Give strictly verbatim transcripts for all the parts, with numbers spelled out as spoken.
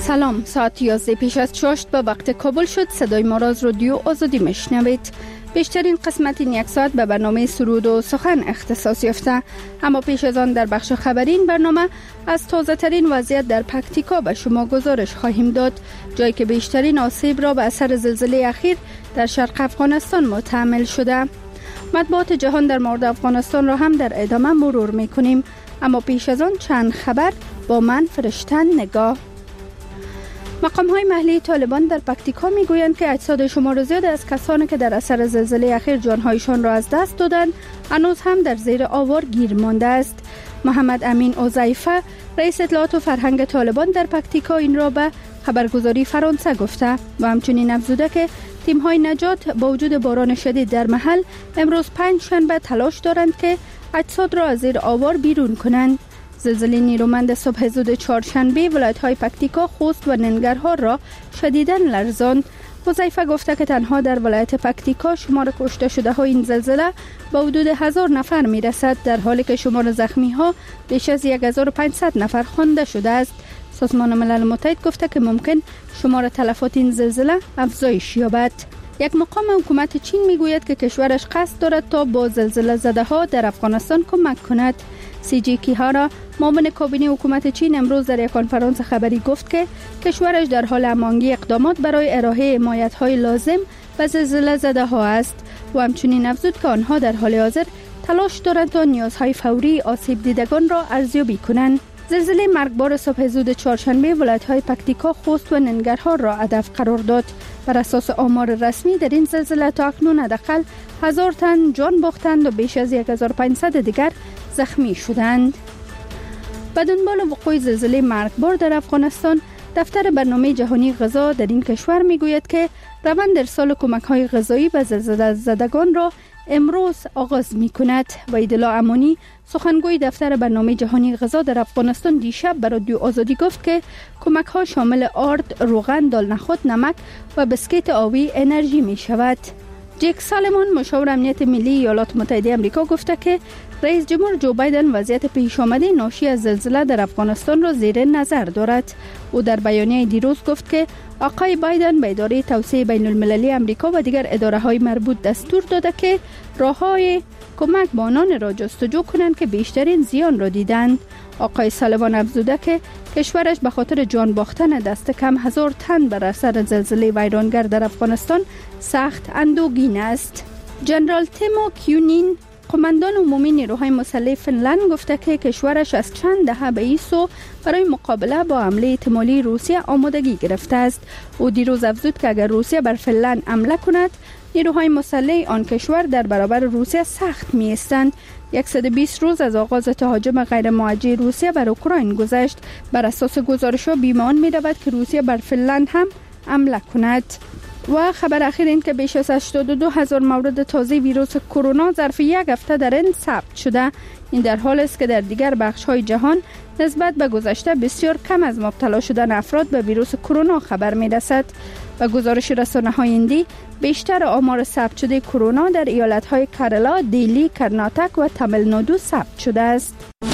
سلام، ساعت یازده پیش از چاشت به وقت کابل شد. صدای ما را از رادیو آزادی میشنوید. بیشترین قسمت این یک ساعت به برنامه سرود و سخن اختصاص یافته، اما پیش از آن در بخش خبری این برنامه از تازه ترین وضعیت در پکتیکا به شما گزارش خواهیم داد، جایی که بیشترین آسیب را به اثر زلزله اخیر در شرق افغانستان متحمل شده. مطبوعات جهان در مورد افغانستان را هم در ادامه مرور میکنیم، اما پیش از آن چند خبر با من فرشتن نگاه. مقام های محلی طالبان در پکتیکا می گویند که اجساد شمار زیاد از کسانی که در اثر زلزله اخیر جانهایشان را از دست دادند هنوز هم در زیر آوار گیر مانده است. محمد امین اوزایفه، رئیس اطلاعات و فرهنگ طالبان در پکتیکا، این را به خبرگزاری فرانسه گفته و همچنین افزوده که تیم های نجات با وجود باران شدید در محل امروز پنج شنبه تلاش دارند که اجساد را از زیر آوار بیرون کنند. زلزله نیرومند صبح زود چهارشنبه ولایت‌های پکتیکا، خوست و ننگرهار را شدیداً لرزاند. حذیفه گفته که تنها در ولایت پکتیکا شمار کشته شده های این زلزله به حدود هزار نفر میرسد، در حالی که شمار زخمی ها بیش از هزار و پانصد نفر خوانده شده است. سازمان ملل متحد گفته که ممکن شمار تلفات این زلزله افزایش یابد. یک مقام حکومت چین میگوید که کشورش قصد دارد تا با زلزله زده ها در افغانستان کمک کند. سی جی کیهارا، معاون کابینه حکومت چین، امروز در یک کنفرانس خبری گفت که کشورش در حال هماهنگی اقدامات برای ارائه حمایت‌های لازم به زلزله زده ها است و همچنین افزود که آنها در حال حاضر تلاش دارند تا نیازهای فوری آسیب دیدگان را ارزیابی کنند. زلزله مرگبار صبح زود چهارشنبه ولایت‌های پکتیکا، خوست و ننگرهار را هدف قرار داد. بر اساس آمار رسمی در این زلزله تا اکنون حداقل هزار تن جان باختند و بیش از هزار و پانصد دیگر زخمی شدند. به دنبال وقوع زلزله مرگبار در افغانستان، دفتر برنامه جهانی غذا در این کشور میگوید که روند ارسال کمک‌های غذایی به زلزله زدگان را امروز آغاز می‌کند و ایدلا امانی، سخنگوی دفتر برنامه جهانی غذا در افغانستان، دیشب به رادیو آزادی گفت که کمک‌ها شامل آرد، روغن، دال نخود، نمک و بسکیت آبی انرژی می‌شود. جک سالمون، مشاور امنیت ملی ایالات متحده آمریکا، گفته که رئیس جمهور جو بایدن وضعیت پیش آمده ناشی از زلزله در افغانستان را زیر نظر دارد. او در بیانیه دیروز گفت که آقای بایدن به اداره توسعه بین المللی آمریکا و دیگر اداره های مربوط دستور داده که راههای کمک به آنان را جستجو کنند که بیشترین زیان را دیدند. آقای سالوان افزوده که کشورش به خاطر جان باختن دست کم هزار تن بر اثر زلزله ویرانگر در افغانستان سخت اندوهگین است. جنرال تیمو کیونین، قماندان عمومی نیروهای مسلح فنلند، گفته که کشورش از چند دهه به این سو برای مقابله با حمله احتمالی روسیه آمادگی گرفته است. او دیروز افزود که اگر روسیه بر فنلند حمله کند، نیروهای مسلح آن کشور در برابر روسیه سخت می ایستند. صد و بیست روز از آغاز تهاجم غیر موجه روسیه بر اوکراین گذشت. بر اساس گزارش‌ها بیمان می رود که روسیه بر فنلند هم حمله کند. و خبر اخیر این که بیش از هشتاد و دو هزار مورد تازه ویروس کرونا ظرف یک هفته در هند ثبت شده. این در حالی است که در دیگر بخش‌های جهان نسبت به گذشته بسیار کم از مبتلا شدن افراد به ویروس کرونا خبر می‌رسد. و گزارش رسانه‌های هندی، بیشتر آمار ثبت شده کرونا در ایالت‌های کرالا، دیلی، کرناتک و تامل نادو ثبت شده است.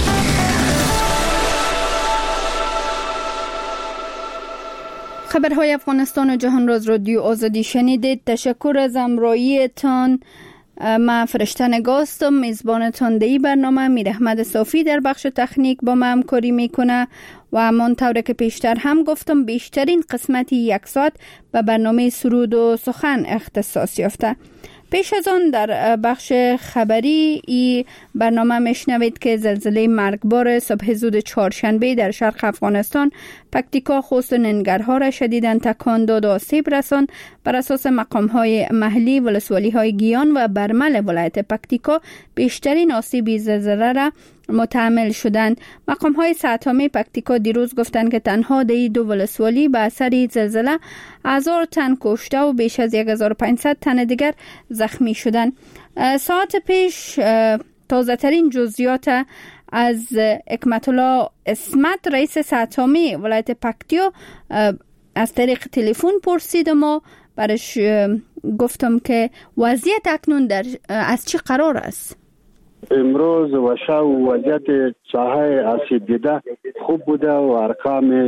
خبرهای افغانستان و جهان را از رادیو آزادی شنیدید. تشکر از همراهیتان. من فرشته نگاستم، میزبانتان در این برنامه. میر احمد صافی در بخش تکنیک با من همکاری میکنه و همانطور که پیشتر هم گفتم بیشترین قسمتی یک ساعت به برنامه سرود و سخن اختصاص یافته. پیش از آن در بخش خبری ای برنامه میشنوید که زلزله مرگبار صبح زود چهارشنبه در شرق افغانستان، پکتیکا، خوست و ننگرهار را شدیداً تکان داد و آسیب رساند. بر اساس مقام‌های محلی، ولسوالی‌های گیان و برمل ولایت پکتیکا بیشترین آسیب زلزله را متحمل شدند. مقام‌های سه‌تامه پکتیکا دیروز گفتند که تنها در دو ولسوالی به اثر زلزله هزار تن کشته و بیش از هزار و پانصد تن دیگر زخمی شدند. ساعت پیش تازه ترین جزئیات از حکمت الله اسمت، رئیس سه‌تامه ولایت پکتیا، از طریق تلفن پرسیدم و برش گفتم که وضعیت اکنون در از چی قرار است؟ امروز و شب وضعیت ساحه آسیب دیده خوب بوده و ارقام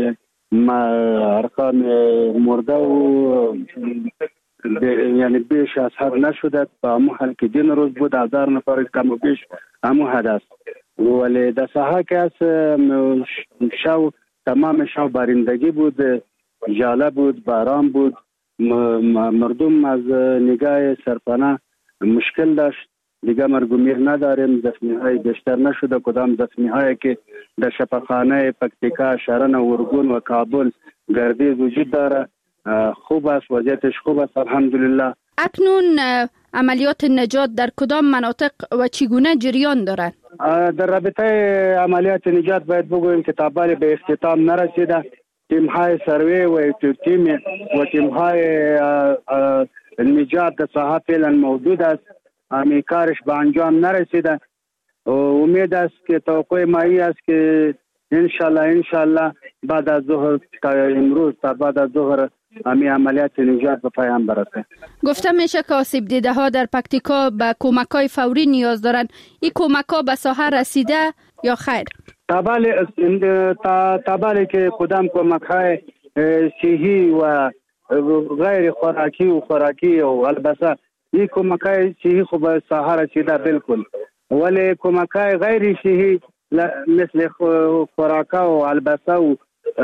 ارقام مرده و یعنی بیش از حد نشده. با همون حال که دین روز بود هزار نفر کم و بیش همون حد است. ولی در ساحه که از شو تمام شو بارندگی بود، ژاله بود، باران بود، مردم از نگاه سرپناه مشکل داشت. دیگه مرگ و میر نداریم، زخمی های بیشتر نشده. کدام زخمی هایی که در شفاخانه پکتیکا، شرن و ارگون و کابل گردیز وجود داره خوب است، وضعیتش خوب است الحمدلله. اکنون عملیات نجات در کدام مناطق و چگونه جریان دارند؟ در رابطه عملیات نجات باید بگوییم که تا بالی به اختتام نرسیده. تیم های سروی و تیم و تیم های نجات در ساحه فعلا موجود است. امی کارش به انجام نرسیده. امید است که توقع مایی است که انشالله انشالله بعد از ظهر تا امروز تا بعد از ظهر امی عملیات نجات به پایان برسه. گفته میشه که آسیب دیده ها در پکتیکا به کمک های فوری نیاز دارند. این کمک ها به ساحه رسیده یا خیر؟ تابالی تا تابالی که کدام کمک های صحی و غیر خوراکی و خوراکی و البته این کمک های صحی خوب به ساحه رسیده بالکل، ولی کمک های غیر صحی مثل خوراکا و البته و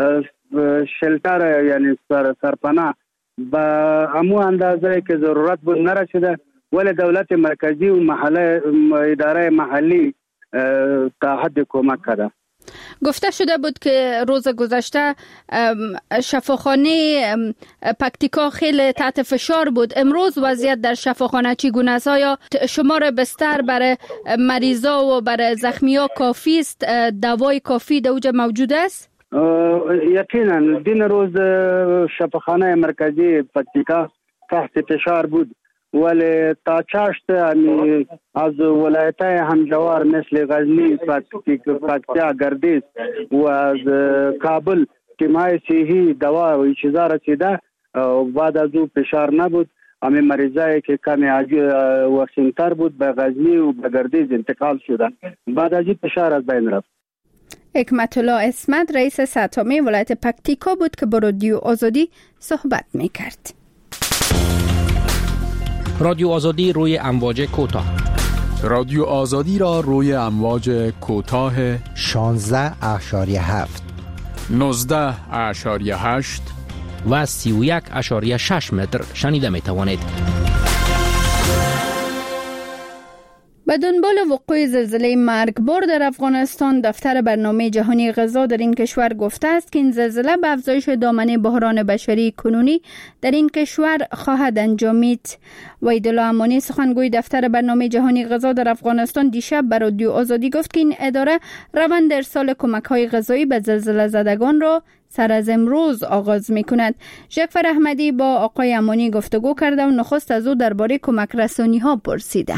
شلتر یعنی سر سرپناه با همو اندازه که ضرورت بود نرسیده، ولی دولت مرکزی و محله اداره محلی تا حد کمک کرده. گفته شده بود که روز گذشته شفاخانه پکتیکا خیلی تحت فشار بود. امروز وضعیت در شفاخانه چگونه است؟ آیا شمار بستر برای مریضا و برای زخمی‌ها کافی است؟ دوای کافی در اوجا موجود است؟ یقینا دین روز شفاخانه مرکزی پکتیکا تحت فشار بود، ولی تا چاشت از ولایت‌های همجوار مثل غزنی، پکتیا، گردیز و از کابل تیم‌های صحی دوا و چیزا رسیده. بعد از او فشار نبود. همه مریضایی که کمی وخیم‌تر بود به غزنی و به گردیز انتقال شده. بعد از این فشار از بین رفت. حکمت الله اسمت رئیس ساتمی ولایت پکتیکا بود که با رادیو آزادی صحبت می‌کرد. رادیو آزادی روی امواج کوتاه. رادیو آزادی را روی امواج کوتاه شانزده اشاری هفت، نوزده اشاری هشت و سی و یک اشاری شش متر شنیده می توانید. به دنبال وقوع زلزله مرگبار در افغانستان، دفتر برنامه جهانی غذا در این کشور گفته است که این زلزله به افزایش دامنه بحران بشری کنونی در این کشور خواهد انجامید. وحیدالله امانی سخنگوی دفتر برنامه جهانی غذا در افغانستان دیشب به رادیو آزادی گفت که این اداره روند ارسال کمک‌های غذایی به زلزله زدگان را سر از امروز آغاز می‌کند. ژکفر احمدی با آقای امانی گفتگو کرده و نخست از او درباره کمک رسانی‌ها پرسیده.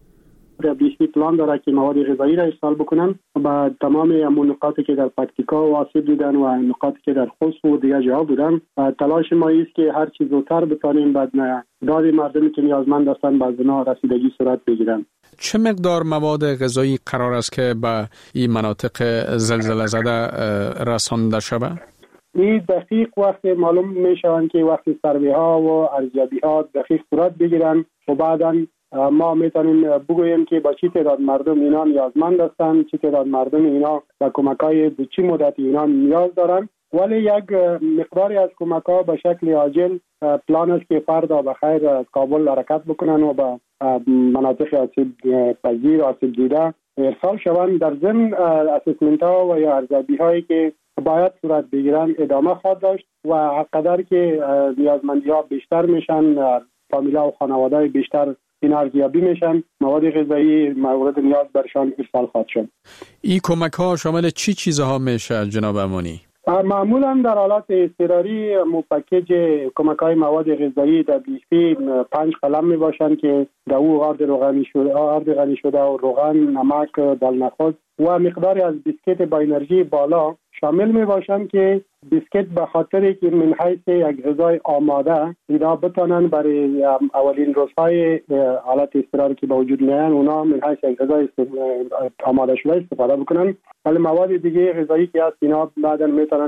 بیشتر پلان داره که مواد غذایی را ارسال بکنن به تمام همون نقاطی که در پکتیکا و آسیب دیدن و نقاطی که در خوست و دیگر جاها بودن. تلاش ما است که هر چیز زودتر بتونیم بعد داد مردمی که نیازمند هستند به زنا رسیدگی صورت بگیرن. چه مقدار مواد غذایی قرار است که به این مناطق زلزله زده رسانده شود؟ این دقیق وقت معلوم میشوند که وقتی سروی ها و ارزیابی ها دقیق صورت بگیرن و بعداً ما میتونیم بگوییم که با چی تعداد مردم اینا نیازمند هستند، چی تعداد مردم اینا با کمک‌های به چی مدتی اینا نیاز دارن. ولی یک مقداری از کمک‌ها به شکل عاجل پلان است که فردا بخیر از کابل حرکت بکنن و به مناطق آسیب پذیر آسیب دیده ارسال شوند. در ضمن اسسمنت ها و یا ارزیابی هایی که باید صورت بگیرن ادامه خواهد داشت و هرقدر که نیازمندی ها بیشتر میشن، فامیلا و خانواده بیشتر این ارزیابی میشن، مواد غذایی مورد نیاز برشان ارسال خواهد شد. این کمک ها شامل چی چیزها میشه جناب امانی؟ معمولا در حالات اضطراری مو پکیج کمک های مواد غذایی در بیشتر پنج قلم می باشند که در او آرد روغنی شده، آرد غنی شده و روغن، نمک، دلنخود و مقداری از بیسکیت با انرژی بالا شامل می باشند که بیسکیت به خاطر که من حیث یک غذای آماده اینا بتونن برای اولین روزهای حالت اضطراری که به وجود میان اونا من حیث یک غذای آماده شده استفاده بکنن. ولی مواد دیگه غذایی که هست اینا بعداً میتونن که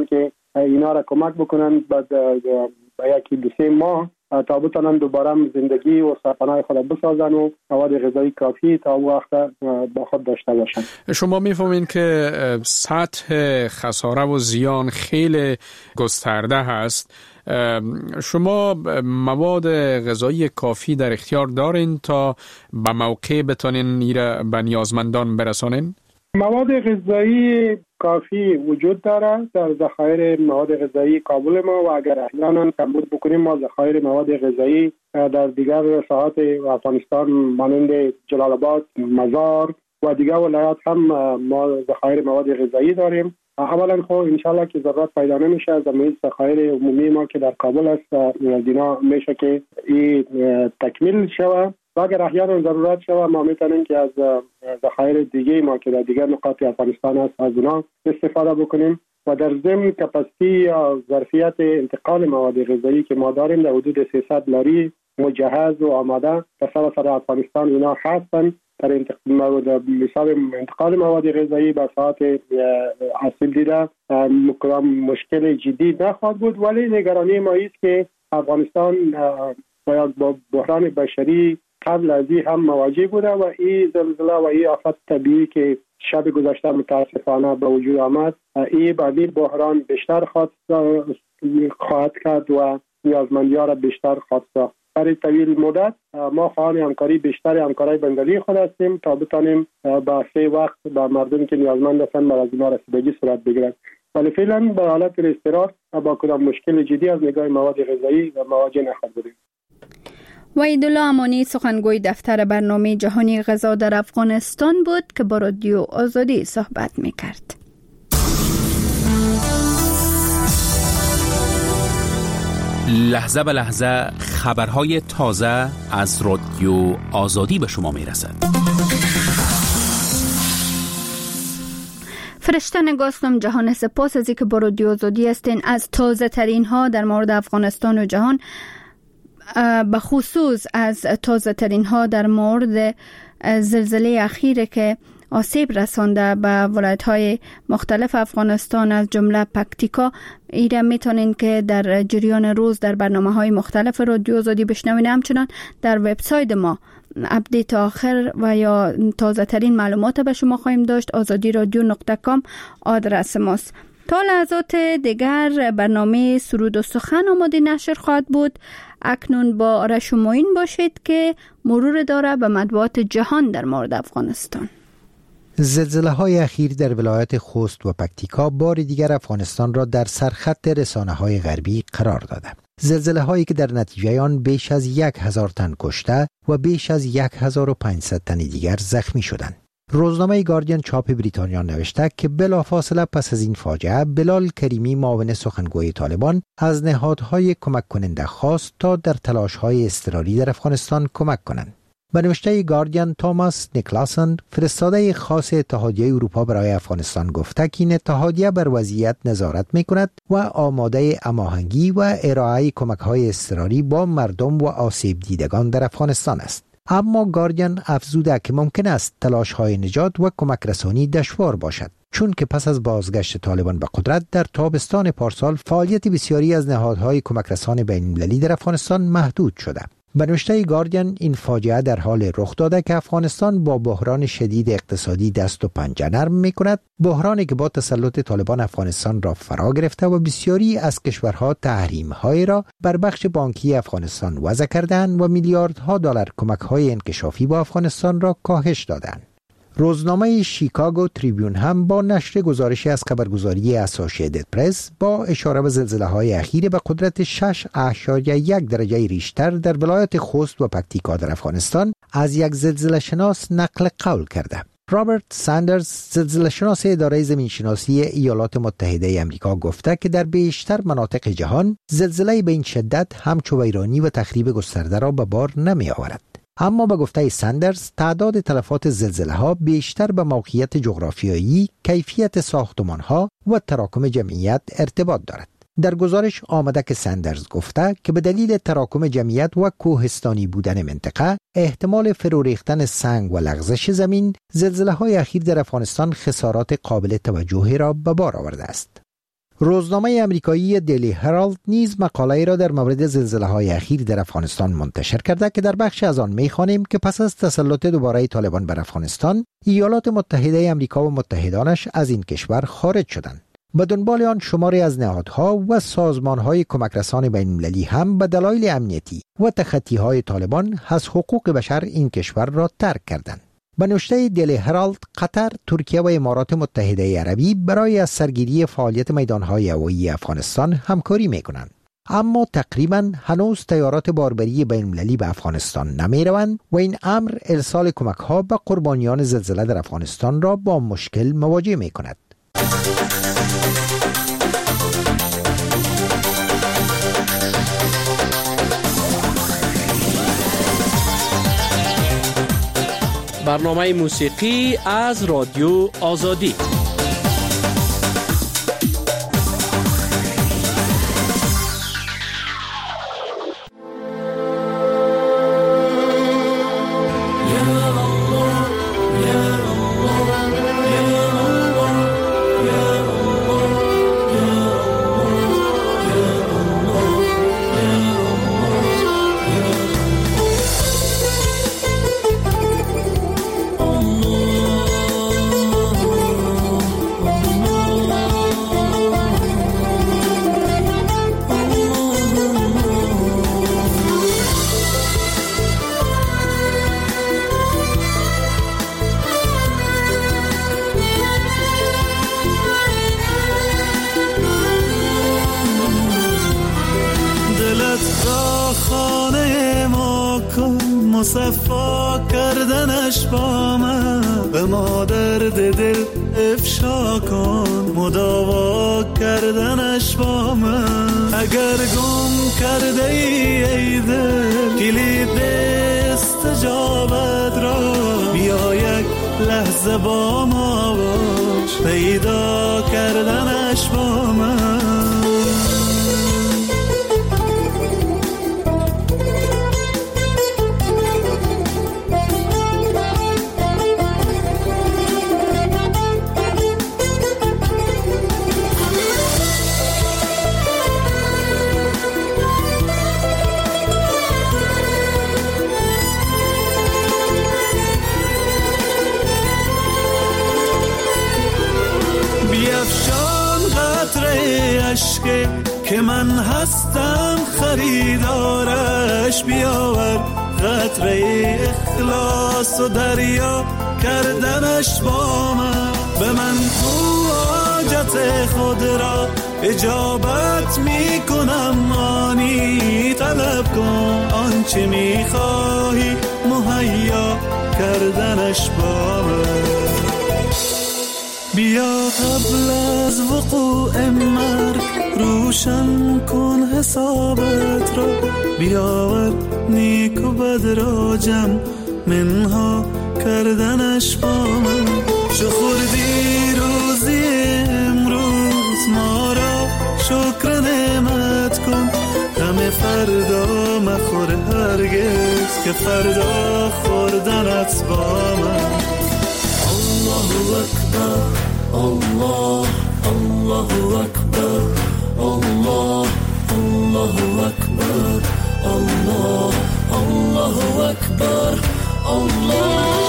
اینا را کمک بکنن بعد با یکی دو سه ماه تا بتونن دوباره زندگی و سرپناه خود بسازن و مواد غذایی کافی تا وقت با خود داشته باشن. شما میفهمین که سطح خساره و زیان خیلی گسترده هست. شما مواد غذایی کافی در اختیار دارین تا به موقع بتونین ایره به نیازمندان برسانین؟ مواد غذایی کافی وجود داره در ذخایر مواد غذایی کابل ما و اگر احیانا کمبود بکنیم ما ذخایر مواد غذایی در دیگر ساحات افغانستان مانند جلال آباد، مزار و دیگر ولایات هم ما ذخایر مواد غذایی داریم. اولا خب انشالله که ضرورت پیدا نمیشه از زمین ذخایر عمومی ما که در کابل است دینا میشه که این تکمیل شود و اگر احیانا ضرورت شود ما میتونیم که از ذخایر دیگه ما که در دیگر نقاط افغانستان است از اونا استفاده بکنیم و در ضمن کپاسیتی یا ظرفیت انتقال مواد غذایی که ما داریم در حدود سیصد لاری مجهز و آماده در سراسر افغانستان اینا هستن در انتقال انتقال مواد غذایی به ساعت اصیل دیده مشکل جدی نخواهد بود، ولی نگرانی ما است که افغانستان باید با بحران بشری قبل از این هم مواجه بوده و این زلزله و این آفت طبیعی که شب گذشته متاسفانه به وجود آمد این بعدی بحران بیشتر خواهد کرد و نیازمندی‌ها را بیشتر خواهد ساخت. برای طویل مدت ما خواهان همکاری بیشتر همکاری بندری خود هستیم تا بتانیم با سه وقت با مردمی که نیازمند هستند بر از اینا رسیدگی صورت بگیرد. ولی فعلا به حالت اضطرار با کدام مشکل جدی از نگاه مواد غذایی و مواجه نخواهد بودیم. وحیدالله امانی سخنگوی دفتر برنامه جهانی غذا در افغانستان بود که با رادیو آزادی صحبت می‌کرد. لحظه به لحظه خبرهای تازه از رادیو آزادی به شما میرسد. فرشته نگاستم جهان سپاس از اینکه با رادیو آزادی هستین. از تازه ترین ها در مورد افغانستان و جهان، به خصوص از تازه ترین ها در مورد زلزله اخیره که آسیب رسانده به ولایت های مختلف افغانستان از جمله پکتیکا، ایره میتونین که در جریان روز در برنامه های مختلف رادیو آزادی بشنوین. همچنان در وبسایت ما اپدیت آخر و یا تازه ترین معلومات به شما خواهیم داشت. آزادی رادیو نقطه کام آدرس ماست. تا لحظات دیگر برنامه سرود و سخن آماده نشر خواهد بود. اکنون با آرش و معین باشید که مرور داره به مطبوعات جهان در مورد افغانستان. زلزله های اخیر در ولایت خوست و پکتیکا بار دیگر افغانستان را در سرخط رسانه های غربی قرار داده. زلزله هایی که در نتیجه آن بیش از یک هزار تن کشته و بیش از یک هزار و پانصد تن دیگر زخمی شدند. روزنامه گاردین چاپ بریتانیا نوشته که بلافاصله پس از این فاجعه بلال کریمی معاون سخنگوی طالبان از نهادهای کمک کننده خواست تا در تلاش‌های اضطراری در افغانستان کمک کنند. به نوشته گاردین توماس نیکلاسن فرستاده خاص اتحادیه اروپا برای افغانستان گفته که این اتحادیه بر وضعیت نظارت می‌کند و آماده هماهنگی و ارائه کمک‌های اضطراری با مردم و آسیب دیدگان در افغانستان است. اما گاردین افزوده که ممکن است تلاش‌های نجات و کمک رسانی دشوار باشد، چون که پس از بازگشت طالبان به قدرت در تابستان پارسال فعالیت بسیاری از نهادهای کمک رسان بین‌المللی در افغانستان محدود شده. به نوشته گاردین این فاجعه در حال رخ داده که افغانستان با بحران شدید اقتصادی دست و پنجه نرم می‌کند، بحرانی که با تسلط طالبان افغانستان را فرا گرفته و بسیاری از کشورها تحریم‌های را بر بخش بانکی افغانستان وضع کردند و میلیاردها دلار کمک‌های انکشافی با افغانستان را کاهش دادند. روزنامه شیکاگو تریبیون هم با نشر گزارشی از خبرگزاری اسوسییتد پرس با اشاره به زلزله‌های اخیر به قدرت شش اعشاریه یک درجه ریشتر در ولایت خوست و پکتیکا در افغانستان از یک زلزله شناس نقل قول کرده. رابرت ساندرز، زلزله شناس اداره زمینشناسی ایالات متحده آمریکا، گفته که در بیشتر مناطق جهان زلزله به این شدت همچو ویرانی و تخریب گسترده را به بار نمی آورد. اما به گفته ساندرز تعداد تلفات زلزله ها بیشتر به موقعیت جغرافیایی، کیفیت ساختمان ها و تراکم جمعیت ارتباط دارد. در گزارش آمده که ساندرز گفته که به دلیل تراکم جمعیت و کوهستانی بودن منطقه، احتمال فرو ریختن سنگ و لغزش زمین، زلزله های اخیر در افغانستان خسارات قابل توجهی را به بار آورده است. روزنامه آمریکایی دیلی هرالد نیز مقاله را در مورد زلزله‌های اخیر در افغانستان منتشر کرده که در بخش از آن می‌خوانیم که پس از تسلط دوباره طالبان بر افغانستان، ایالات متحده آمریکا و متحدانش از این کشور خارج شدند. به دنبال آن شماری از نهادها و سازمان‌های کمکرسان بین‌المللی هم به دلایل امنیتی و تخطی‌های طالبان از حقوق بشر این کشور را ترک کردند. به نوشته دیلی هرالد، قطر، ترکیه و امارات متحده عربی برای از سرگیری فعالیت میدان‌های هوایی افغانستان همکاری می‌کنند. اما تقریباً هنوز تیارات باربری بین‌المللی به افغانستان نمی‌روند و این امر ارسال کمک‌ها به قربانیان زلزله در افغانستان را با مشکل مواجه می‌کند. برنامه موسیقی از رادیو آزادی. مصفا کردنش با من، به ما درد دل افشا کن، مداوا کردنش با من. اگر گم کرده ای ای دل کلید استجابت را، بیا یک لحظه با ما باش، پیدا کردنش با من. که من هستم خریدارش، بیاور قطره اخلاص و دریا کردنش با من. به من تو حاجت خود را اجابت می کنم، مانی طلب کن آنچه می خواهی مهیا کردنش با من. بیا قبل از وقوع مرگ روشن کن حسابت را، بیاور نیک و بد را جمع منها کردنش با من. چو خوردی روزی امروز ما را شکر نعمت کن، غم فردا مخور هرگز که فردا خوردنت با من. الله اکبر، الله الله اکبر، الله الله اکبر، الله الله اکبر، الله.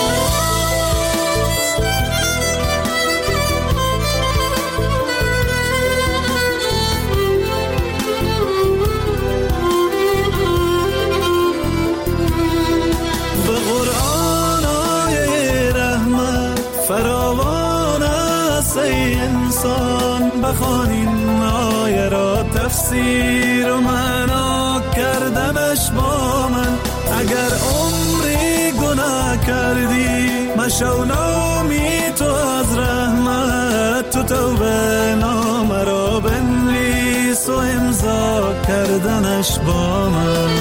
به قرآن آیه رحمت فراوان است ای انسان، بخوانیم آیه را تفسیر و معنا کردنش با من. اگر عمری گناه کردی مشو نامی تو از رحمت، تو توبه نامه را بنویس و امضا کردنش با من.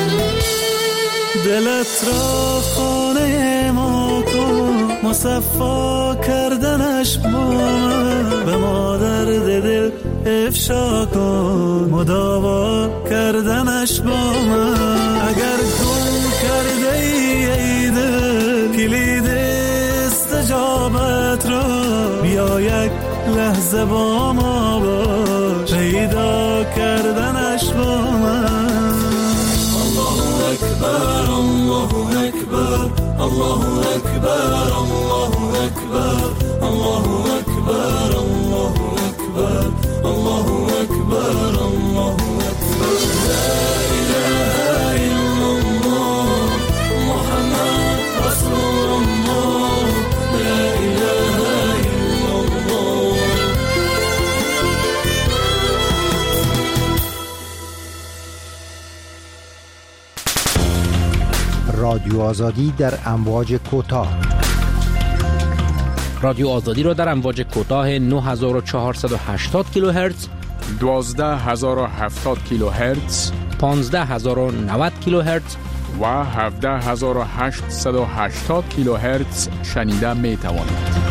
دلت را خانه ما کن، مصفا کردنش با من. به ما درد دل افشا کن، مداوا کردنش با من. اگر گم کرده ای ای دل کلید استجابت را، بیا یک لحظه با ما باش، پیدا کردنش با من. الله اکبر الله اکبر الله اکبر الله اکبر الله اکبر الله اکبر الله اکبر الله اکبر لا اله الا الله محمد رسول الله لا اله الا الله. رادیو آزادی در امواج کوتاه. رادیو آزادی را در امواج کوتاه نه هزار و چهارصد و هشتاد کیلوهرتز، دوازده هزار و هفتاد کیلوهرتز، پانزده هزار و نود کیلوهرتز و هفده هزار و هشتصد و هشتاد کیلوهرتز شنیده می توانید.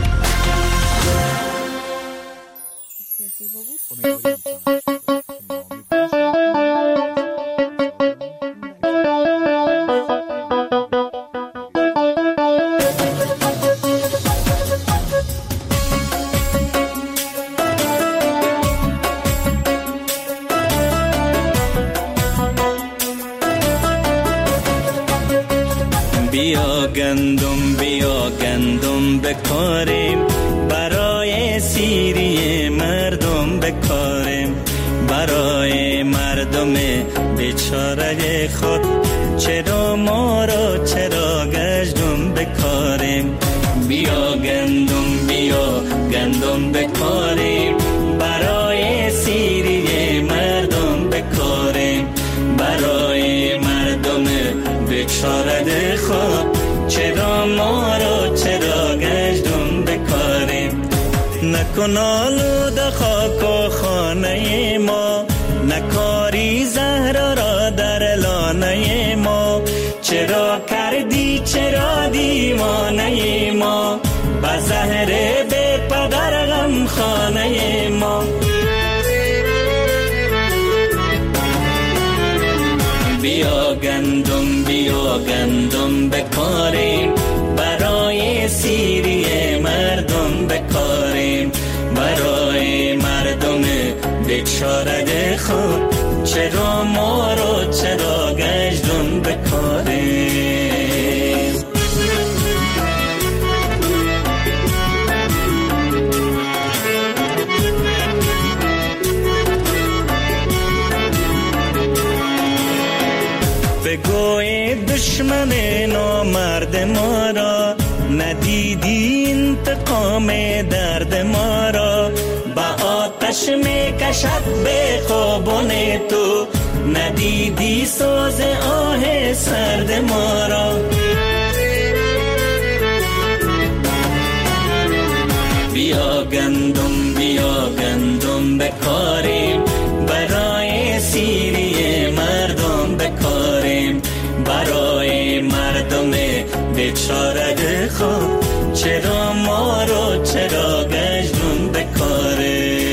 بیا گندم بیا گندم بکاریم، برای سیری مردم بکاریم، برای مردم بیچاره خود چرا ما را چرا گشتم بکاریم. بیا گندم بیا گندم بکاریم، برای سیری مردم بکاریم، برای مردم بیچاره خود چرا ما را چرا گشتم بکاریم. نکن آلوده خاک و خانه ما، نکاری زهر را در لانه ما، چرا کردی چرا دیوانه ما، با زهر بی پدر غم خانه ما. بیا گندم بیا گندم بکاریم، برای سیری مردم بکاریم، برای مردم بیچاره خود چرا ما رو چرا گشتم بکاریم. بگوی دشمن نامرد ما را، ندیدی انتقام درد ما را، با آتش می کشد به خوابان تو، ندیدی سوز آه سرد ما را. بیا گندم بیا گندم بکاریم، برای سیری مردم بکاریم، برای مردم بیچاره خود چرا ما رو چرا گشتم بکاریم.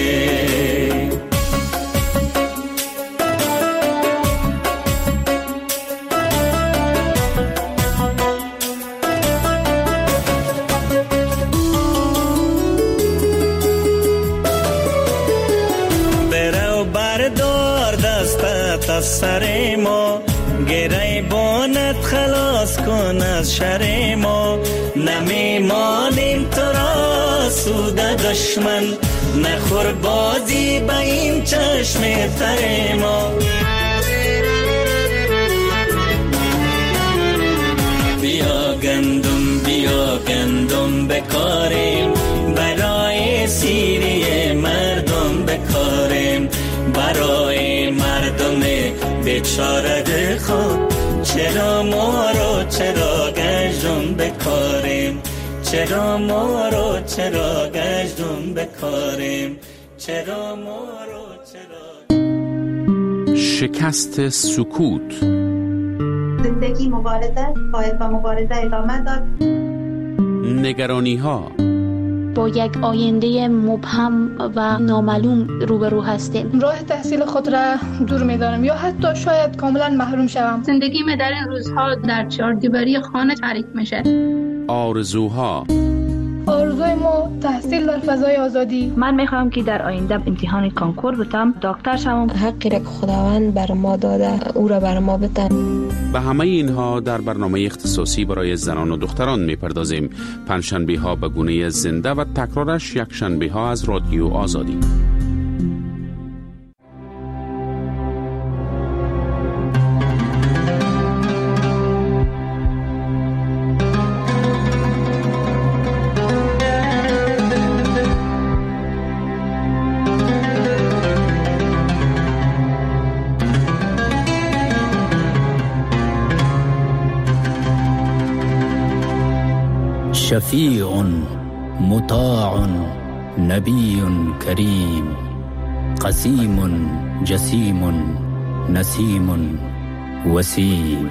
از سر ما گره بانت خلاص کن از شر ما، نمیمانیم تو را سود دشمن، نخور بازی با این چشم تر ما. بیا گندم بیا گندم بکاریم، برای سیری مردم بکاریم، برای مردم بیچاره خود چرا ما رو چرا گشتم بکاریم، چرا ما رو چرا گشتم بکاریم، چرا ما رو چرا. شکست سکوت. زندگی مبارزه باید با مبارزه ادامه داد. نگرانی ها. با یک آینده مبهم و نامعلوم روبرو هستیم. راه تحصیل خود را دور می‌دارم یا حتی شاید کاملا محروم شوم. زندگیم در این روزها در چهار دیواری خانه تاریک میشه. آرزوها. آرزوی ما تحصیل در فضای آزادی. من میخوام که در آینده امتحان کانکور بتم، دکتر شوم. حقی را که خداوند بر ما داده او را بر ما بتن. به همه اینها در برنامه اختصاصی برای زنان و دختران میپردازیم. پنجشنبه ها به گونه زنده و تکرارش یک شنبه ها از رادیو آزادی. شفیع مطاع نبی کریم قسیم جسیم نسیم وسیم.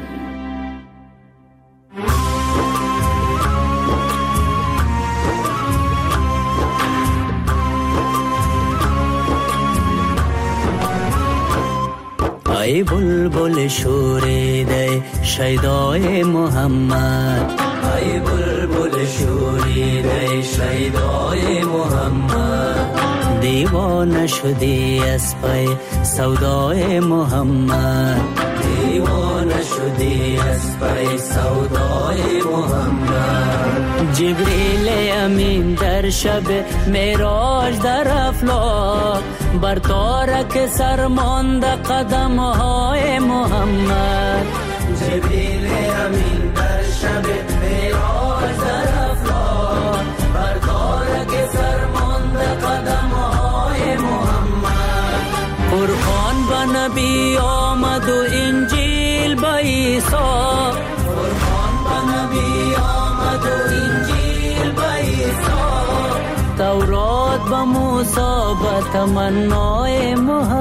ای بلبل شوریده شیدای محمد، ای بلبل شوریده شیدای محمد، دیوانه شدی از پی سودای محمد، دیوانه شدی از پی سودای محمد. جبریل امین در شب معراج در افلاک بر تارک سرماند قدم های محمد، جبریل امین در شب معراج در افلاک بر تارک سرماند قدم های محمد. قرآن به نبی آمد و انجیل به عیسی، قرآن به نبی آمد و انجیل به عیسی، تورات به موسی به تمنای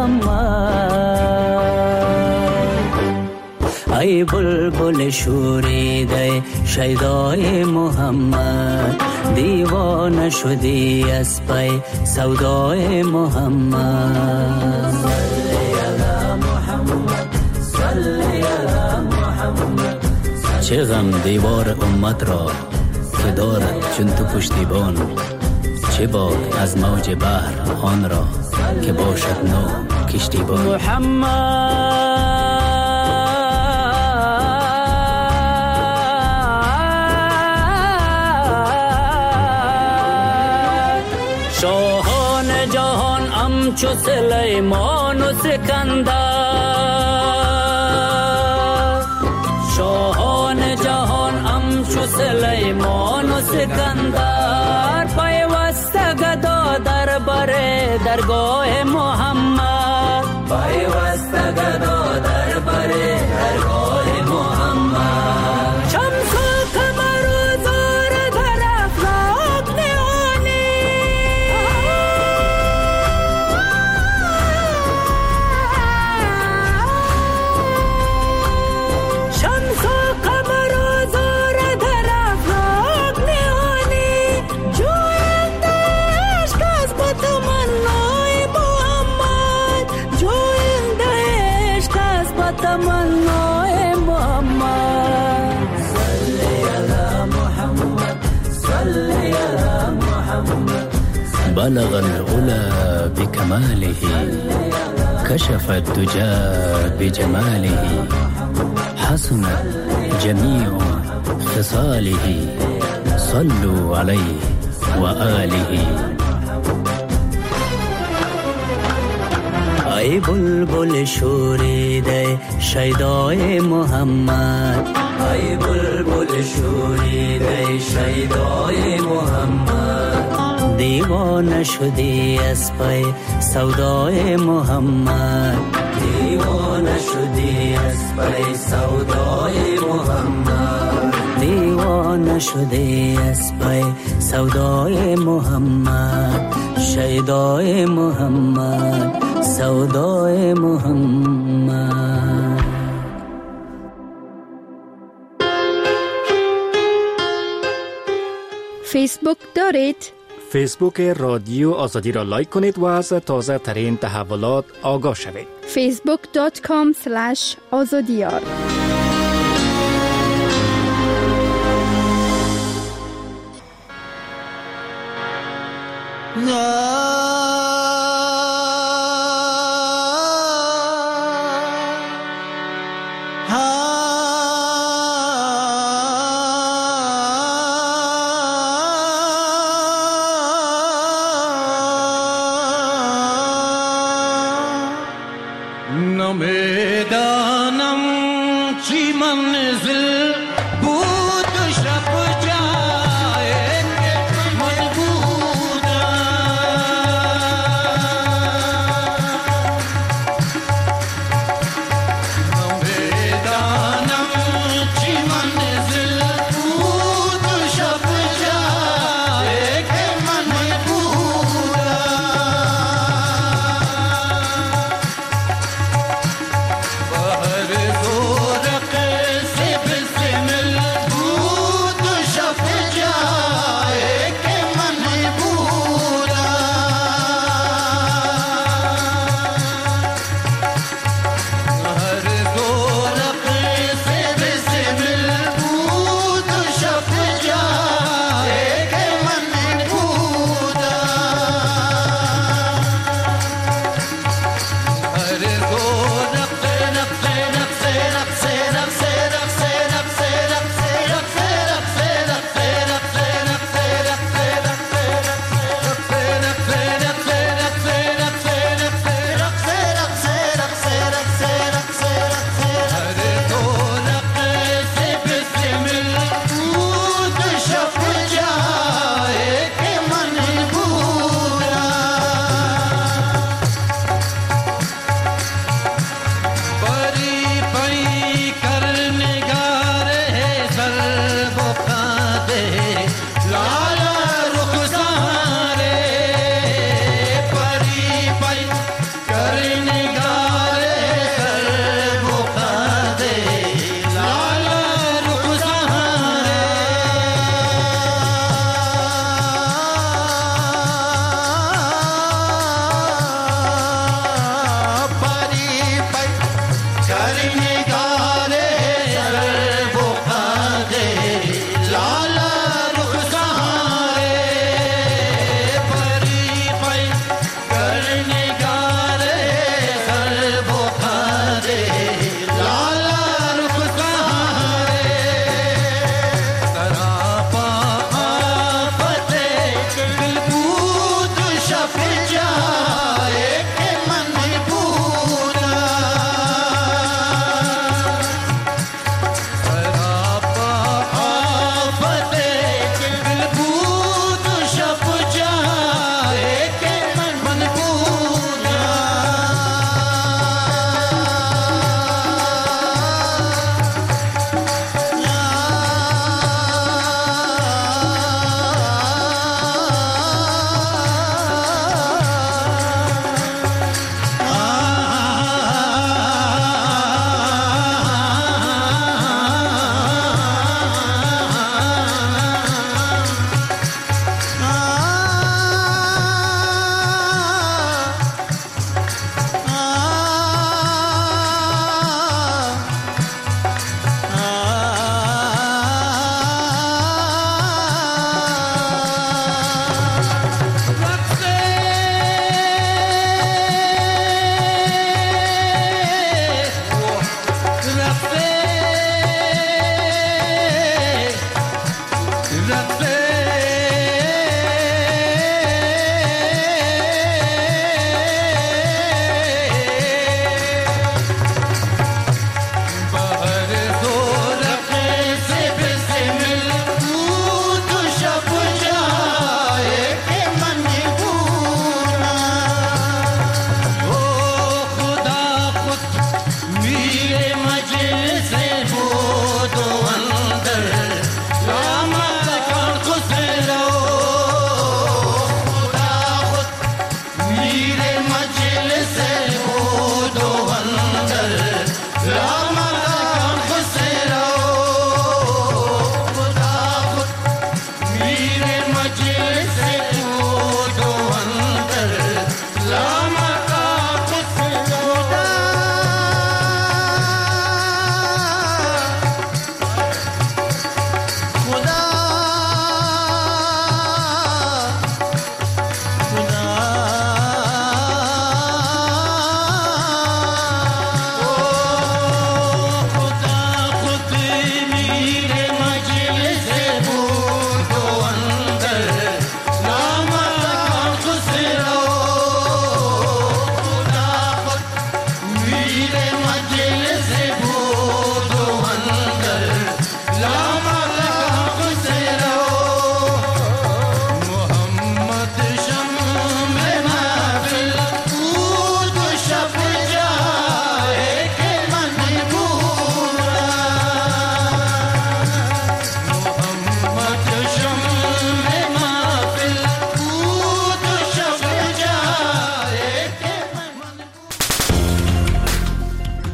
محمد. ای بلبل شوریده شیدای محمد، دیوانه شدی از پی سودای محمد. صلی علی محمد، صلی علی محمد. چه غم دیوار امت را که دارد چون تو پشتیبان، چه باد از موج بحر آن را که باشد نو کشتیبان. محمد شاهان جهان امچو سلیمان و سکندر، شاهان جهان امچو سلیمان و سکندر، پیوسته گدا در بره درگاه محمد، پیوسته گدا در بره درگاه محمد. شمس و قمر و زهره در افلاک نهانی، شمس و قمر و زهره در افلاک نهانی، جوینده عشق است با تمنای محمد، جوینده عشق است با تمنای محمد. صلی علی محمد، صلی علی محمد. بلغ العلا بکماله کشف الدجى بجماله، حسنت جمیع خصاله صلوا علیه و آله. ای بلبل شوریده شیدای محمد، ای بلبل شوریده شیدای محمد، دیوانه شدی از پی سودای محمد، دیوانه شدی از پی سودای محمد، دیوانه شدی از پی سودای محمد. شیدای محمد، سودای محمد. فیسبوک دارید؟ فیسبوک رادیو آزادی را لایک کنید و از تازه ترین تحولات آگاه شوید. فیسبوک دات کام اسلش آزادیار.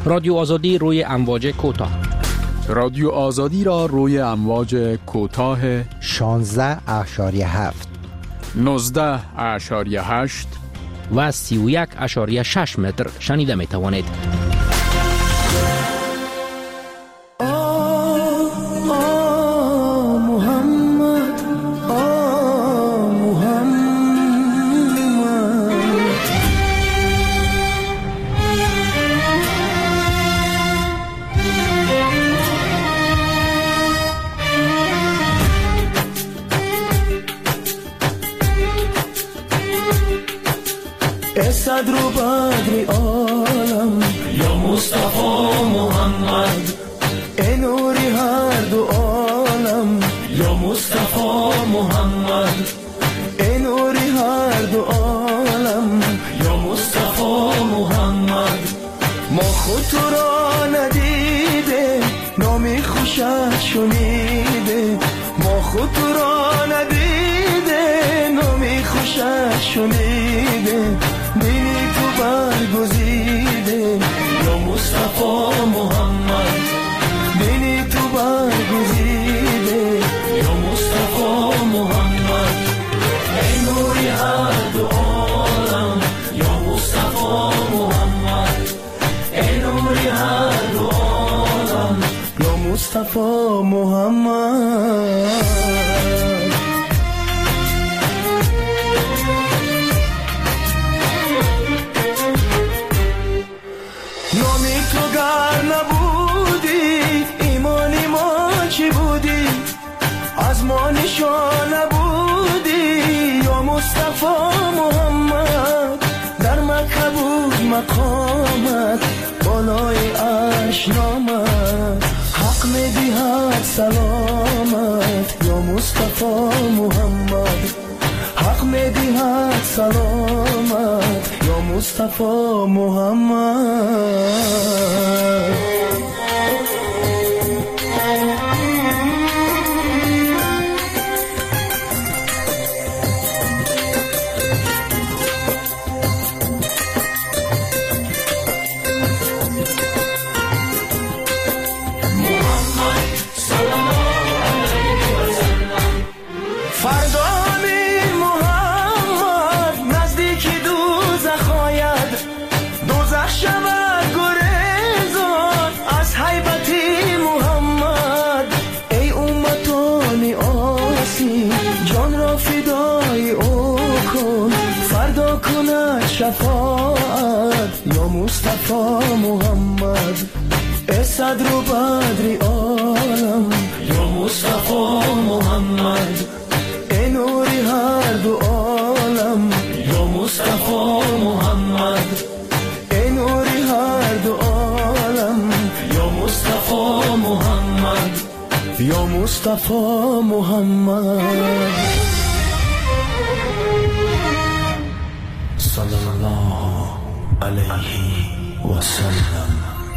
رادیو آزادی روی امواج کوتاه. رادیو آزادی را روی امواج کوتاه شانزده اشاریه هفت، نوزده اشاریه هشت و سی و یک اشاریه شش متر شنیده می توانید. صدر و بدر عالم یا مصطفی محمد، ای نوری هر دو عالم یا مصطفی محمد، ای نوری هر دو عالم یا مصطفی محمد. ما خود تو را ندیده نامی خوشت شنیده، ما خود تو را ندیده نامی خوشت شنیده، دینی تو برگزیده یا مصطفی محمد، دینی تو برگزیده یا مصطفی محمد، ای نوری هر دو عالم یا مصطفی محمد، ای نوری هر دو عالم یا مصطفی محمد. نبودی ایمانی ما چی بودی، از ما نشان نبودی یا مصطفی محمد، در مکه بود مقامت بالای عرش نامت، حق میدی حق سلامت یا مصطفی محمد، حق میدی حق سلامت یا مصطفی محمد. شفاعت یا مصطفی محمد، ای صدر و بدر عالم یا مصطفی محمد، ای نوری هر دو عالم یا مصطفی محمد، ای نوری هر دو عالم یا مصطفی محمد، یا مصطفی محمد. صلی الله علیه و سلم.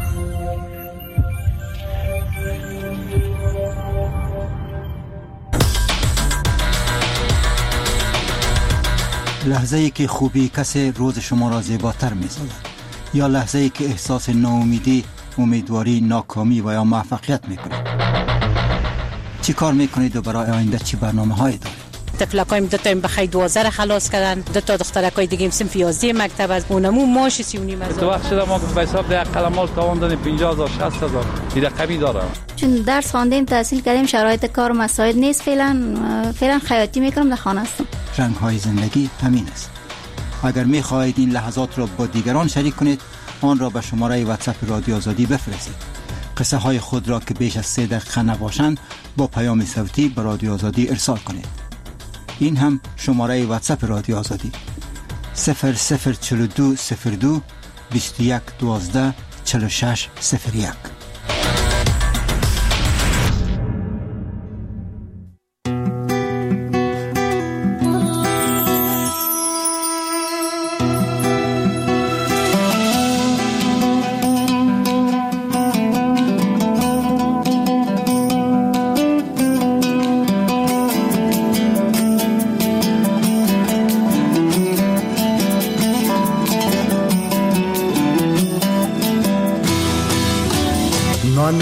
لحظه ای که خوبی کسی روز شما را زیباتر می سازد، یا لحظه ای که احساس ناامیدی، امیدواری، ناکامی و یا موفقیت می کنید. چی کار می کنید و برای آینده چی برنامه هایی دارید؟ تفلکایم دو تا بخیر دوازده خلاص کردن، دو تا دخترکای دیگه صنف یازده مکتب از اونمو ماش سی و نیم هزار. تو وقت شده ما به حساب ده قلمال تاوان دادیم پنجاه هزار شصت هزار این رقمی داره. چون درس خواندیم تحصیل کردیم شرایط کار مساعد نیست، فعلا فعلا خیاطی میکنم، در خانه هستم. رنگ های زندگی همین است. اگر می خواهید این لحظات را با دیگران شریک کنید، آن را به شماره واتساپ رادیو آزادی بفرستید. قصه های خود را که بیش از سه دقیقه نباشند با پیام صوتی به رادیو آزادی ارسال کنید. این هم شماره واتساپ رادیو آزادی صفر صفر چهل و دو صفر دو بیست و یک دوازده چهل و شش صفر یک.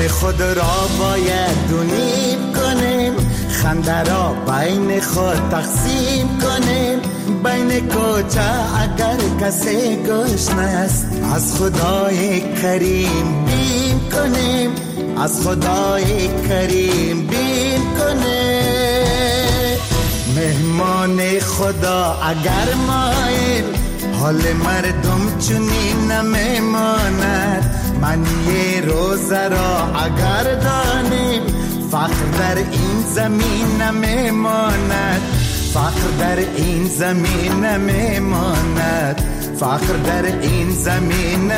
نان خود را باید دونیم کنیم، خنده را بین خود تقسیم کنیم. بین کوچه اگر کسی گشنه است، از خدای کریم بیم کنیم، از خدای کریم بیم کنیم. مهمان خدا اگر ماییم، حال مردم چنین نمیماند. من یه روزه را اگر دانیم، فقر در این زمین نمیماند، فقر در این زمین نمیماند، فقر در این زمین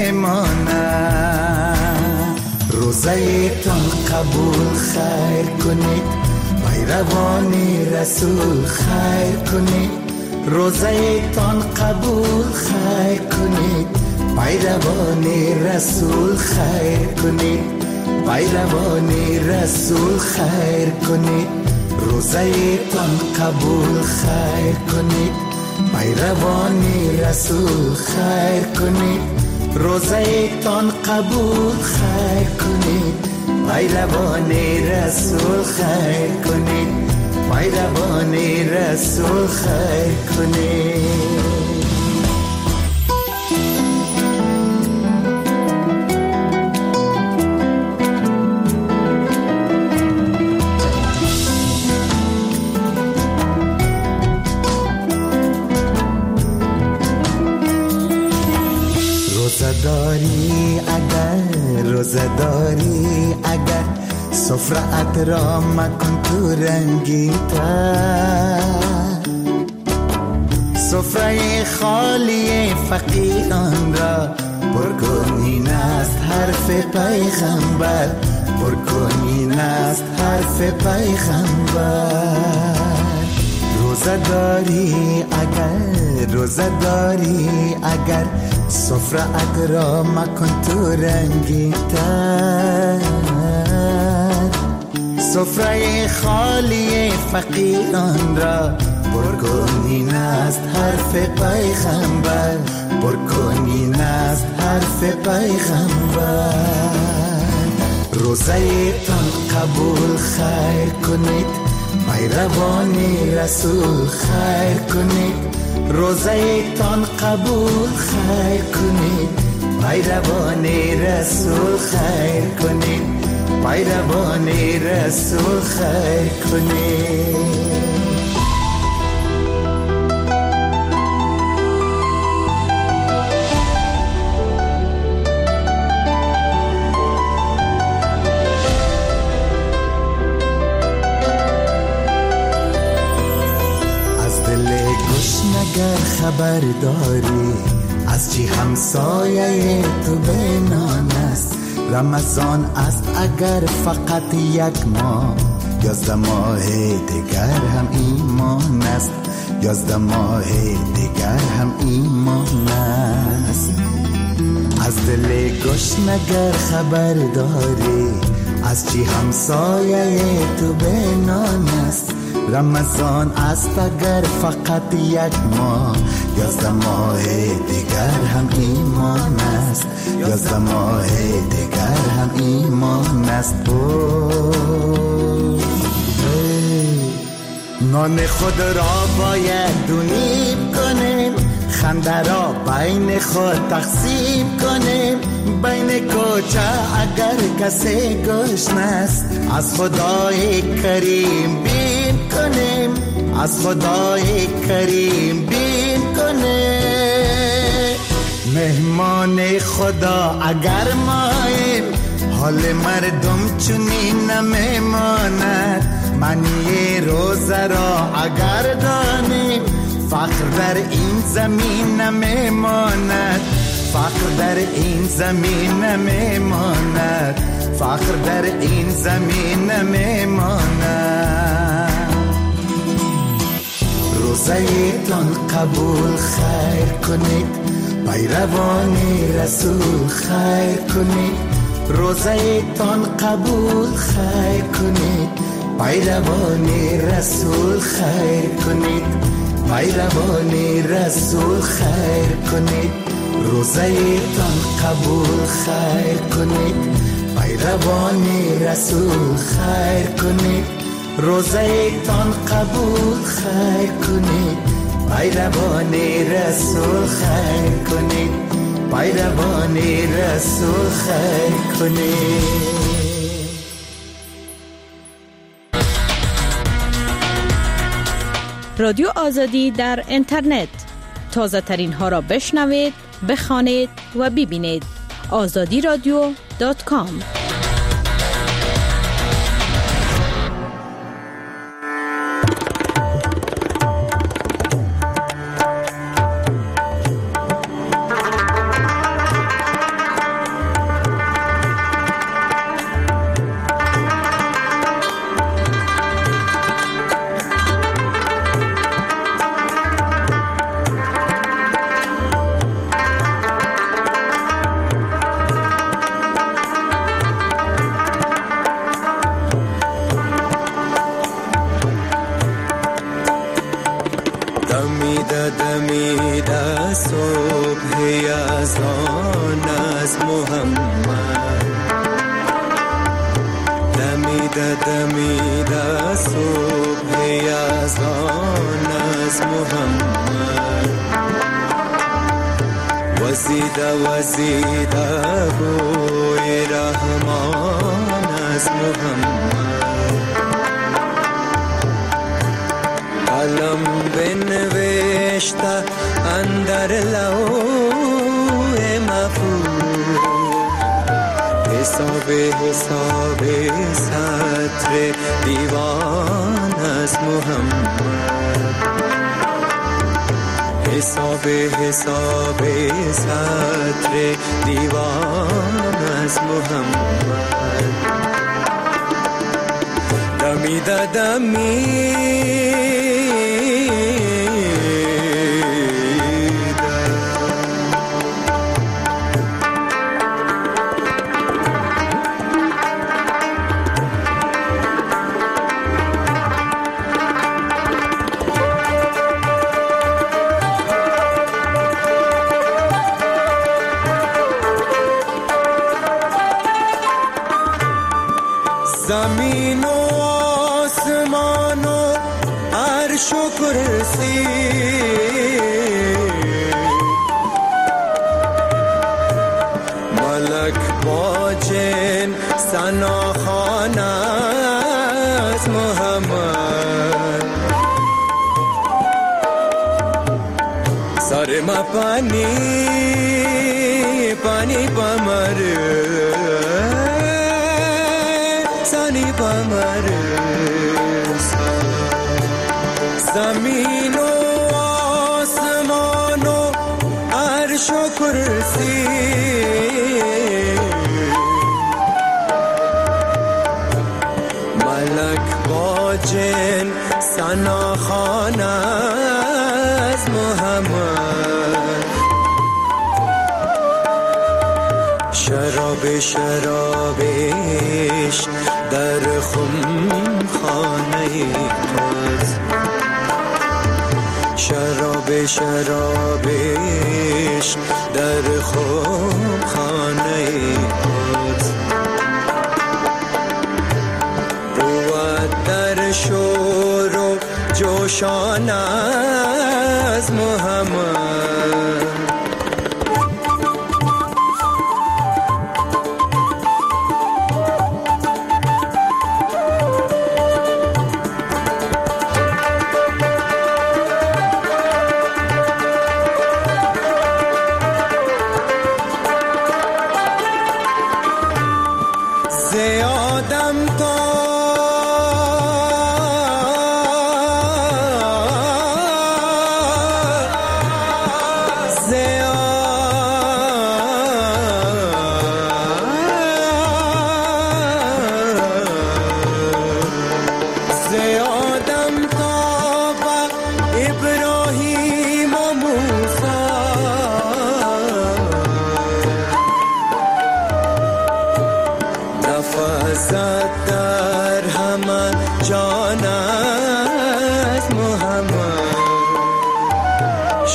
نمیماند. روزه تان قبول خیر کنید، پیروان رسول خیر کنید. روزه تان قبول خیر کنید، پیروان رسول خیر کنید، پیروان رسول خیر کنید. روزه تان قبول خیر کنید، پیروان رسول خیر کنید. روزه تان قبول خیر کنید، پیروان رسول خیر کنید، پیروان رسول خیر کنید. روزداری اگر روزداری اگر سفرت را مکن تو رنگین تر. سفره خالی فقیران را پرکنین است حرف پیغمبر، پرکنین است حرف پیغمبر. روزداری اگر روزداری اگر سفرت را مکن تو رنگین تر. سفره خالی فقیران را پرکنین است حرف پیغمبر، پرکنین است حرف پیغمبر. روزه تان قبول خیر کنید، پیروان رسول خیر کنید. روزه تان قبول خیر کنید، پیروان رسول خیر کنید، پیروان رسول خیر کنید. اگر خبر داری از چی همسایه تو بینان است. رمضان است اگر فقط یک ماه، یازده ماه دیگر هم ایمان است، یازده ماه دیگر هم ایمان است. از دل گشنگر خبر داری از چی همسایه تو بینان است. رمضان است اگر فقط یک ماه، یازده ماه دیگر هم ایمان است، یازده ماه دیگر هم ایمان است. نان خود را باید دونیم کنیم، خنده را بین خود تقسیم کنیم. بین کوچه اگر کسی گشنه است، از خدای کریم بیم کنیم، از خدای کریم بیم کنیم. مهمان خدا اگر ماییم، حال مردم چنین نمیماند. من یه روزه را اگر دانیم، فقر در این زمین نمیماند، فقر در این زمین نمیماند، فقر در این زمین نمیماند. روزه تان قبول خیر کنید، پیروان رسول خیر کنید. روزه تان قبول خیر کنید، پیروان رسول خیر کنید، پیروان رسول خیر کنید. روزه تان قبول خیر کنید، پیروان رسول خیر کنید روزه تان قبول خیر کنید پیروان رسول خیر کنید پیروان رسول خیر کنید. رادیو آزادی در اینترنت تازه ترین ها را بشنوید، بخوانید و ببینید. آزادی رادیو دات کام. وزیده وزیده بوی رحمان از محمد قلم بنوشته اندر لوح محفوظ حساب حساب سطر دیوان از محمد حساب حساب سطر دیوان از محمد دمیده دمیده زمین و آسمان و عرش و کرسی ملک با جن ثناخوان از محمد سر ما پانی پانی پمر سانی پمر زمین و آسمان و عرش و کرسی ملک با جن ثناخوان از محمد شراب شرابش در خم خانه توز شراب شرابش در خم خانه توز بود در شور و جوشان از محمد آدم تا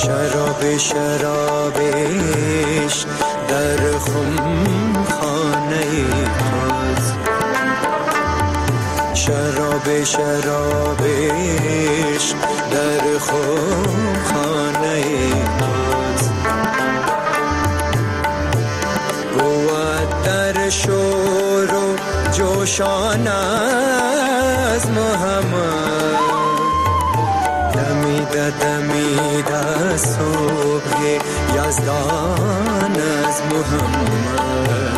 شراب شرابش در خم خانه تاز، شراب شرابش در خم خانه تاز، بود در شور و جوشان از محمد، دمیده دمیده صبح یزدان از محمد.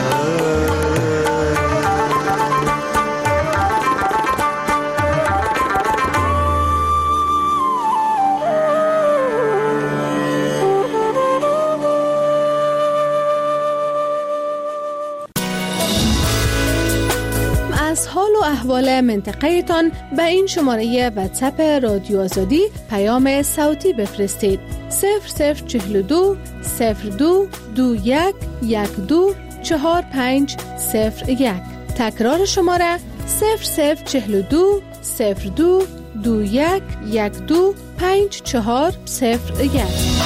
از حال و احوال منطقه تان به این شماره واتساپ رادیو آزادی پیام صوتی بفرستید. صفر صفر چهل و دو صفر دو دو یک یک دو چهار پنج صفر یک. تکرار شماره صفر صفر چهل و دو صفر دو دو یک یک دو پنج چهار صفر یک.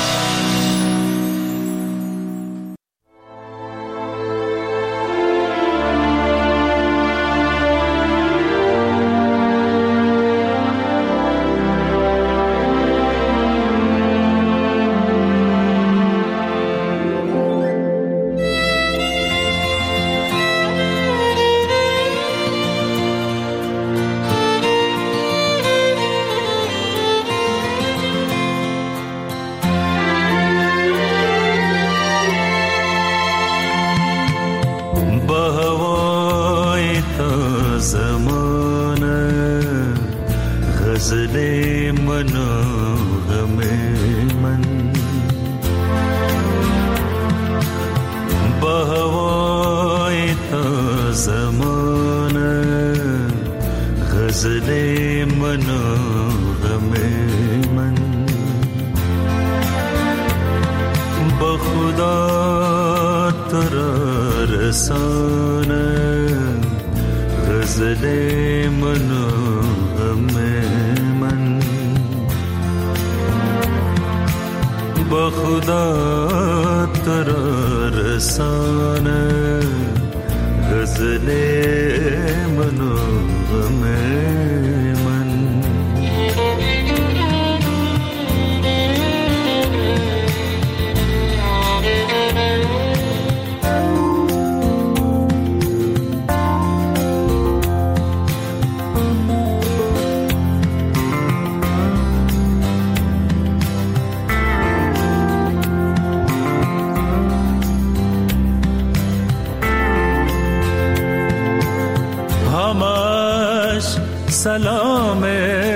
سلام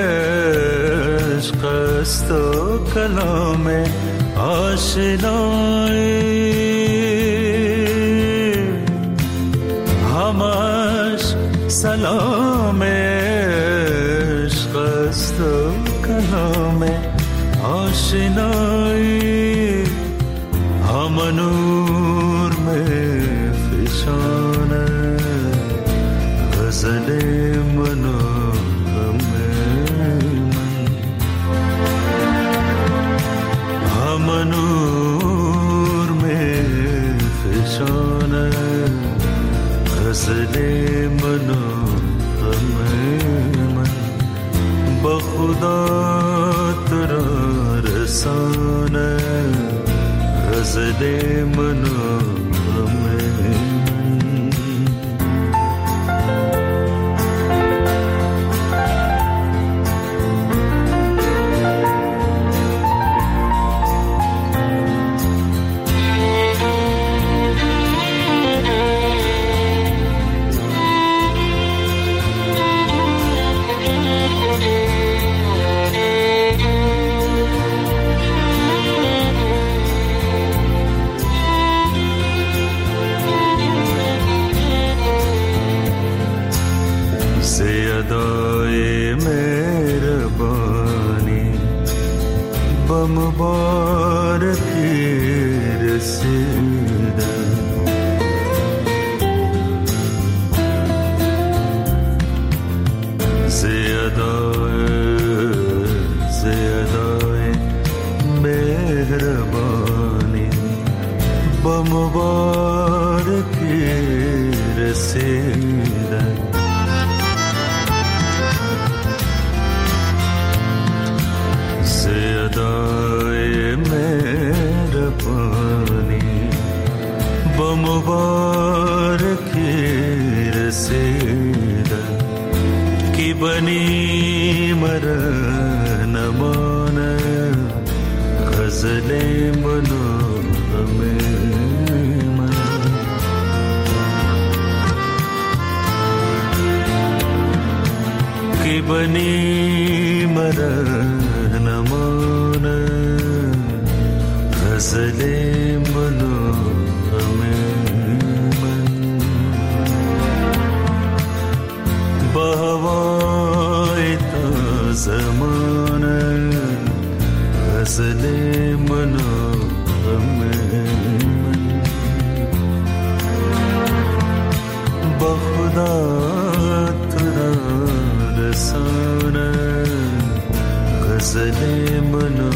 عشق است و کلام آشنایی، همش سلام عشق است و کلام آشنایی، هم نور میں فشانه غزل منو نور میں فشانه غزل منو غم من، بخدا ترا رسانه غزل منو غم من. مبارکی رسیدم، زیادای زیادای مبارکی رسیدن زیادای مهربانی با مبارکی رسیدن کی بنی مرا نمانه غزل منو کی بنی مرا نمانه غزل منو با هوای تازه مانه غزل منو با خدا ترا رسانه غزل منو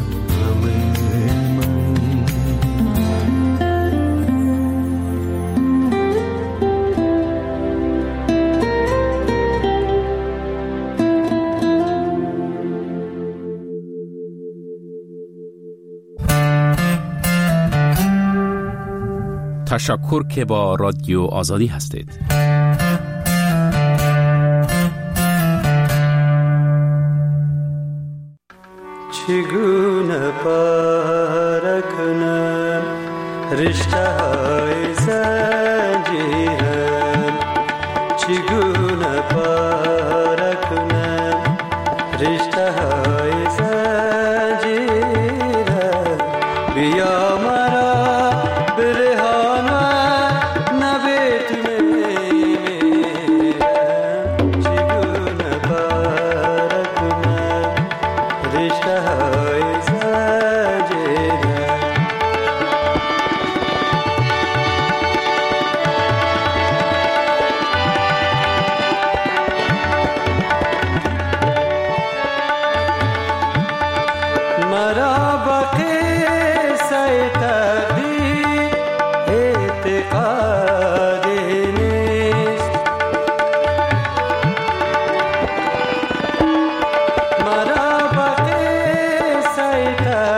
تشکر که با رادیو آزادی هستید. چگونه پاره کنم رشته های زنجیرم چگونه پاره کنم رشته های زنجیرم بیا مرا برهان نبیتونه میرم چگونه پاره کنم رشته های زنجیرم مرا با قصه تقدیر اعتقادی نیست مرا با قصه تقدیر